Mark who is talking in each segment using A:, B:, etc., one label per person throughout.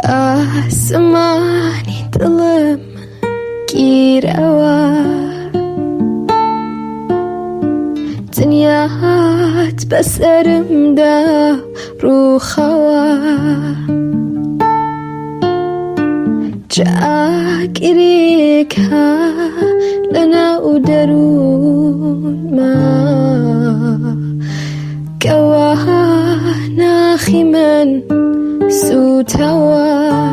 A: ئاسمانی دڵم گیرەوە، دنیات بەسەرمدا ڕووخەوە، جاگیرێکە لەناو دەروونما، کەوا ناخی من سوتەوە،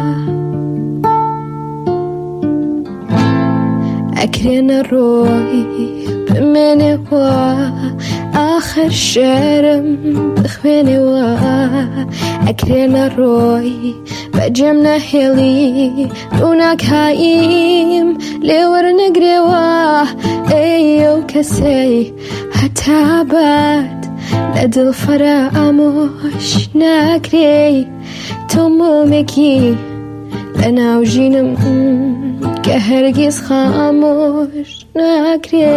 A: ئەکرێنە ڕۆی بمێنێوە، ئاخر شێرم بخوێنێوە، ئەکرێنە ڕۆی بەجێم نەهێڵی، ڕووناکاییم لێوەرنەگرێوە، ئەو کەسەی هەتا بات لە دڵ فەرامۆش ناکرێ، تۆ مۆمێکی لە ناو ژینم کە هەرگیز خامۆش ناکرێ،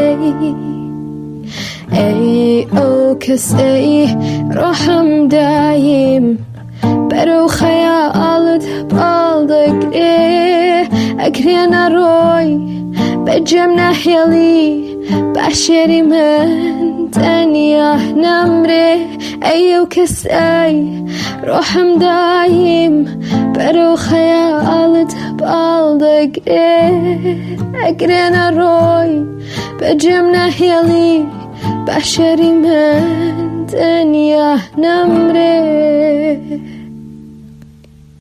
A: ئەو کەسەی ڕۆحم دایم بەرەو خەیاڵت باڵ دەگرێ، ئەکرێنە ڕۆی بەجێم نەهێڵی، باشێری من تەنیا نەمرێ، ئەو کەسەی ڕۆحم دایم بەرەو خەیاڵت باڵ دەگرێ، ئەکرێنە ڕۆی بەجێم نەهێڵی، باشێری من تەنیا نەمرێ.